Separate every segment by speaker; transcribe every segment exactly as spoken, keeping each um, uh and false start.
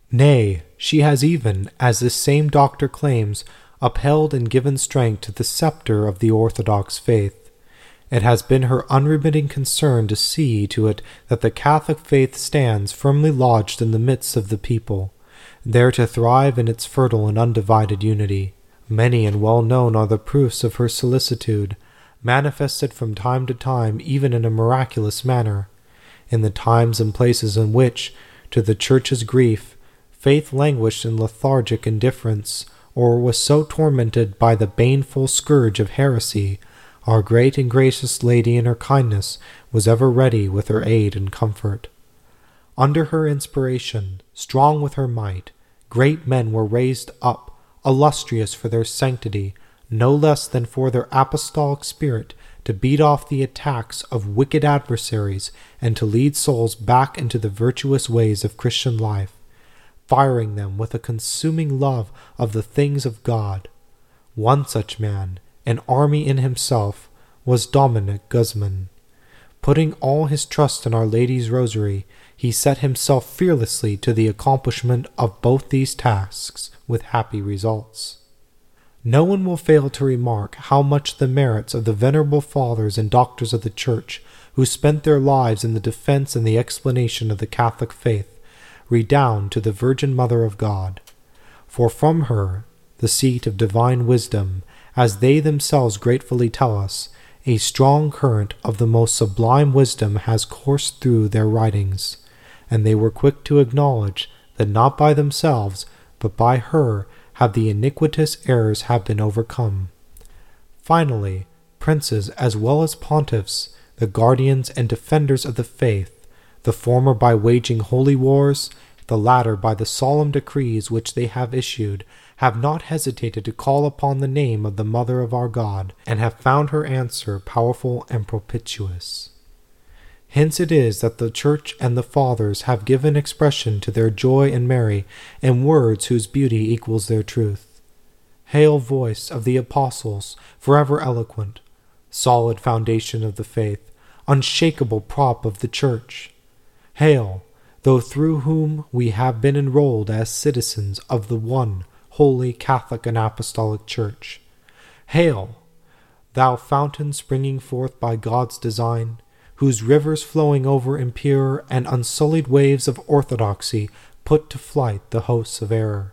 Speaker 1: Nay, she has even, as this same doctor claims, upheld and given strength to the scepter of the Orthodox faith. It has been her unremitting concern to see to it that the Catholic faith stands firmly lodged in the midst of the people, there to thrive in its fertile and undivided unity. Many and well known are the proofs of her solicitude, manifested from time to time even in a miraculous manner, in the times and places in which, to the Church's grief, faith languished in lethargic indifference, or was so tormented by the baneful scourge of heresy. Our great and gracious Lady in her kindness was ever ready with her aid and comfort. Under her inspiration, strong with her might, great men were raised up, illustrious for their sanctity, no less than for their apostolic spirit, to beat off the attacks of wicked adversaries and to lead souls back into the virtuous ways of Christian life, firing them with a consuming love of the things of God. One such man, an army in himself, was Dominic Guzman. Putting all his trust in Our Lady's Rosary, he set himself fearlessly to the accomplishment of both these tasks, with happy results. No one will fail to remark how much the merits of the venerable fathers and doctors of the Church, who spent their lives in the defense and the explanation of the Catholic faith, redound to the Virgin Mother of God. For from her, the seat of divine wisdom, as they themselves gratefully tell us, a strong current of the most sublime wisdom has coursed through their writings, and they were quick to acknowledge that not by themselves, but by her, have the iniquitous errors have been overcome. Finally, princes as well as pontiffs, the guardians and defenders of the faith, the former by waging holy wars, the latter by the solemn decrees which they have issued, have not hesitated to call upon the name of the Mother of our God, and have found her answer powerful and propitious. Hence it is that the Church and the Fathers have given expression to their joy and Mary in words whose beauty equals their truth. Hail, voice of the Apostles, forever eloquent, solid foundation of the faith, unshakable prop of the Church. Hail, though through whom we have been enrolled as citizens of the one holy Catholic and Apostolic Church. Hail, thou fountain springing forth by God's design, whose rivers flowing over impure and unsullied waves of orthodoxy put to flight the hosts of error.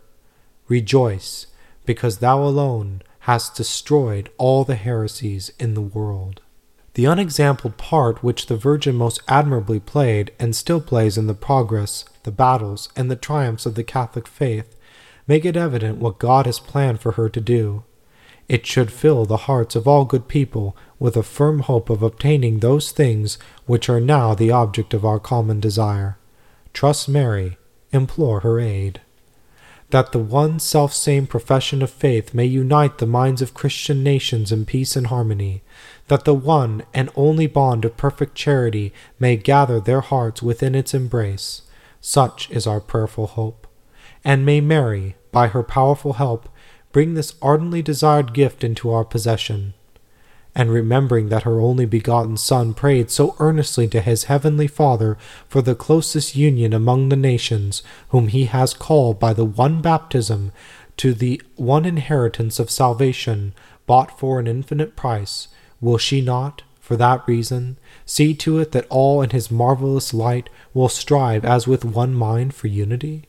Speaker 1: Rejoice, because thou alone hast destroyed all the heresies in the world. The unexampled part which the Virgin most admirably played and still plays in the progress, the battles, and the triumphs of the Catholic faith make it evident what God has planned for her to do. It should fill the hearts of all good people with a firm hope of obtaining those things which are now the object of our common desire. Trust Mary, implore her aid. That the one self-same profession of faith may unite the minds of Christian nations in peace and harmony, that the one and only bond of perfect charity may gather their hearts within its embrace, such is our prayerful hope. And may Mary, by her powerful help, bring this ardently desired gift into our possession. And remembering that her only begotten Son prayed so earnestly to his heavenly Father for the closest union among the nations, whom he has called by the one baptism to the one inheritance of salvation, bought for an infinite price, will she not, for that reason, see to it that all in his marvelous light will strive as with one mind for unity?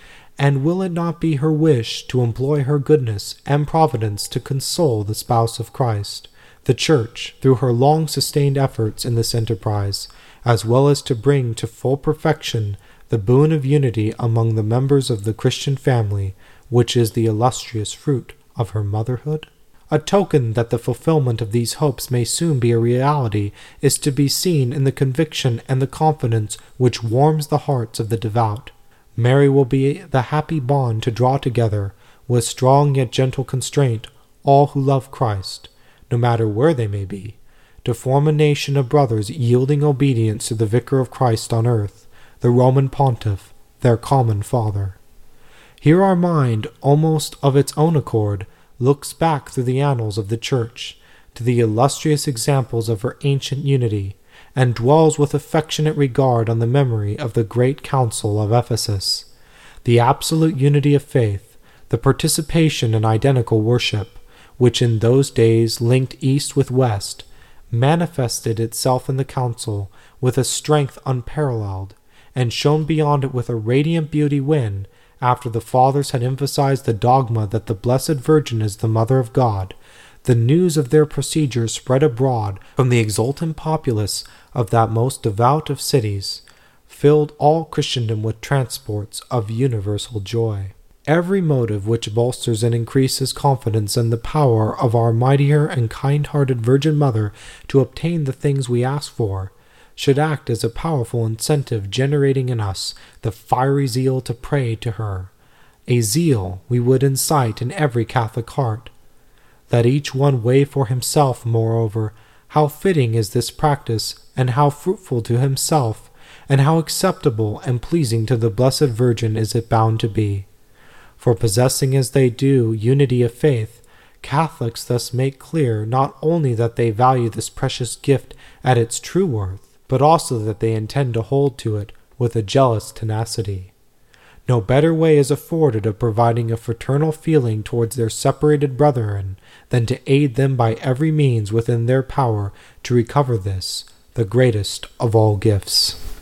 Speaker 1: And will it not be her wish to employ her goodness and providence to console the spouse of Christ, the Church, through her long-sustained efforts in this enterprise, as well as to bring to full perfection the boon of unity among the members of the Christian family, which is the illustrious fruit of her motherhood? A token that the fulfillment of these hopes may soon be a reality is to be seen in the conviction and the confidence which warms the hearts of the devout. Mary will be the happy bond to draw together, with strong yet gentle constraint, all who love Christ, no matter where they may be, to form a nation of brothers yielding obedience to the Vicar of Christ on earth, the Roman Pontiff, their common Father. Here our mind, almost of its own accord, looks back through the annals of the Church, to the illustrious examples of her ancient unity, and dwells with affectionate regard on the memory of the great Council of Ephesus. the absolute unity of faith, the participation in identical worship, which in those days linked East with West, manifested itself in the council with a strength unparalleled, and shone beyond it with a radiant beauty when, after the Fathers had emphasized the dogma that the Blessed Virgin is the Mother of God, the news of their procedure spread abroad from the exultant populace of that most devout of cities, filled all Christendom with transports of universal joy. Every motive which bolsters and increases confidence in the power of our mightier and kind-hearted Virgin Mother to obtain the things we ask for, should act as a powerful incentive generating in us the fiery zeal to pray to her, a zeal we would incite in every Catholic heart. Let each one weigh for himself, moreover, how fitting is this practice, and how fruitful to himself, and how acceptable and pleasing to the Blessed Virgin is it bound to be. For possessing as they do unity of faith, Catholics thus make clear not only that they value this precious gift at its true worth, but also that they intend to hold to it with a jealous tenacity. No better way is afforded of providing a fraternal feeling towards their separated brethren than to aid them by every means within their power to recover this, the greatest of all gifts.